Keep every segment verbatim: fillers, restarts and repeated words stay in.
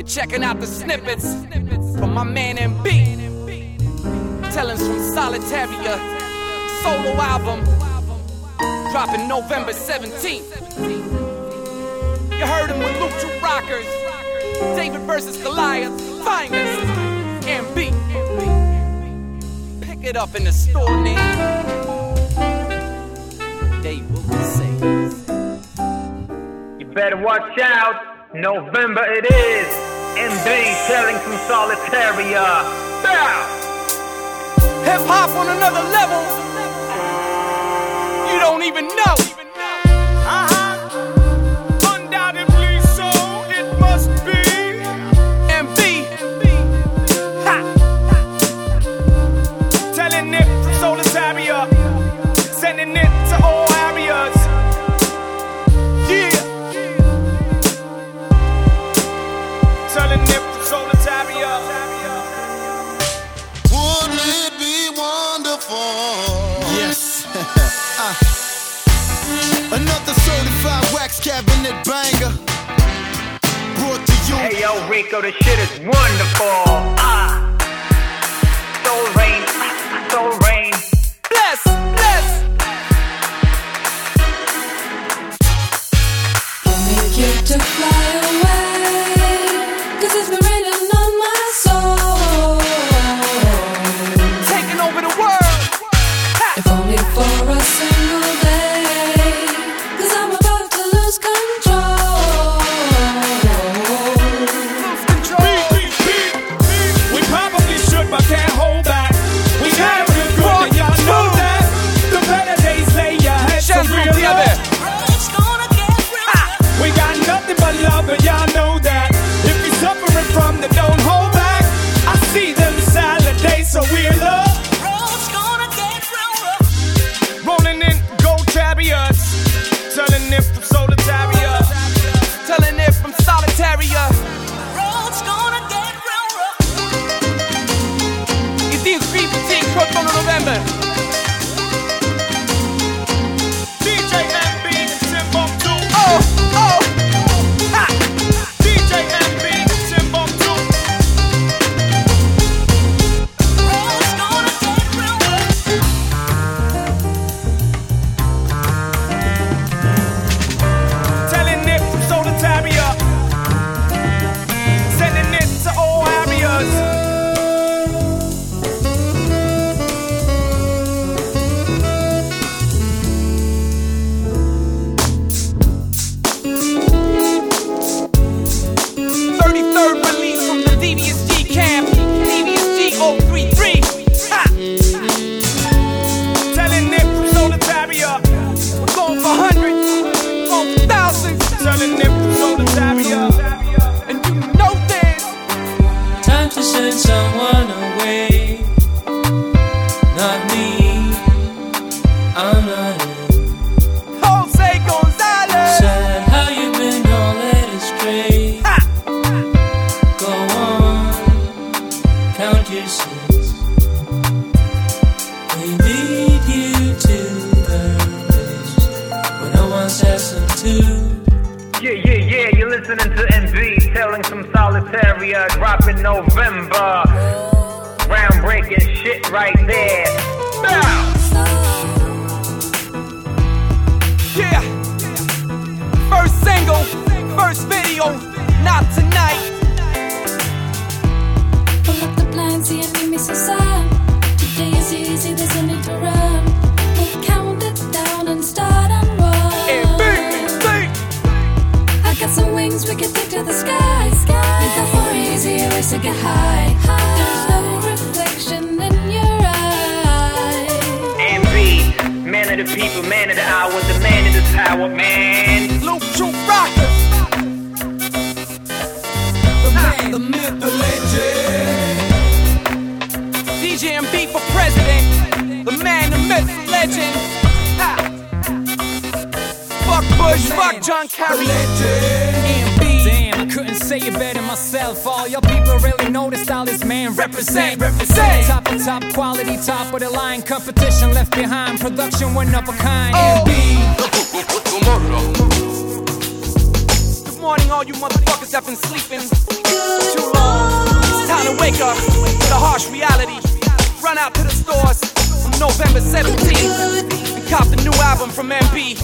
checking out the snippets from my man M B. Tellings from Solitaria, solo album, dropping November seventeenth. You heard him with Luke Two Rockers, David versus Goliath, finest, M B. Pick it up in the store, nigga. They will say. You better watch out. November it is. M B telling from Solitaria. Bow. Hip hop on another level. You don't even know. Uh-huh. Undoubtedly so, it must be M B. Ha. Telling it from Solitaria, sending it to all areas. Yeah. Telling it from Solitaria. Wouldn't it be wonderful? Yes. uh. Another certified wax cabinet banger brought to you. Hey yo, Rico, the shit is wonderful. Ah, Soul Rain, Soul Rain. Bless, bless. Can't make it to fly away, 'cause it's been raining on my soul. Taking over the world. Ha. If only for a single day, 'cause I'm about to lose control. Lose control. We probably should, but can't hold back. We got it real good, and y'all know that. The better days lay ahead, so Shands real together. It's gonna get real. We got nothing but love, and y'all know that. If you're suffering from the don't hold back, I see them silent days, so we're love. Road's gonna get real rough. Rolling in gold chariots, telling it from Solitaria. Telling it from Solitaria. Road's gonna get real rough. Y Team Street Team Croton November. D J M B and Timbuktu. Oh, oh. Ha. D J M B and Timbuktu. Road's gonna get real rough. Telling it from Solitaria, sending it to all areas. thirty-third release from the D V S G camp. D V S G oh three three. Ha. Telling it from Solitaria, We're going for hundreds, going for thousands. telling it from Solitaria. And you know this. Time to send someone away. Not me. I'm not in. Jose Gonzalez. Sad how you been all led astray. Ha. Go on, count your sins. We lead you to the place where no one says them to. Yeah, yeah, yeah, you're listening to M B telling some Solitaria, dropping November. Groundbreaking shit right there. Bow. Yeah. First single, first video, not tonight. Pull up the blinds, see you need me so sad. Today is easy, there's no need to run. We'll count it down and start and And run. big, big. I got some wings, we can take to the sky. Make that more easy, race to get high. There's no reflection in your eyes. M B, man of the people, man of the hour, the man of the tower, man. Luke Two Rockers. The man, the myth, the legend. D J M B for president. The man, the myth, the legend. Ha. Fuck Bush, fuck John Kerry. Legend. M B. Damn, I couldn't say it better myself. All your people really know the style this man represent. Represent. Top of top quality, top of the line. Competition left behind. Production one of a kind. Oh. M B. Good morning, all you motherfuckers that been sleeping for too long. It's time to wake up to the harsh reality. Run out to the stores on November seventeenth and cop the new album from M B.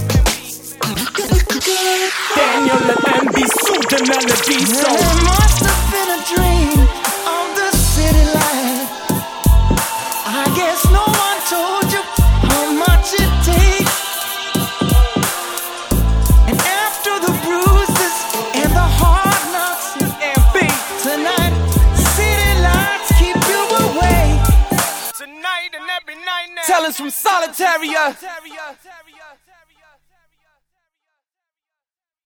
Daniel and M B suit the melody. So it must have been a dream of the city life. I guess no one told you how much it takes. And after the bruises and the hard knocks, M B tonight, city lights keep you awake. tonight and every night now. Tellings from Solitaria.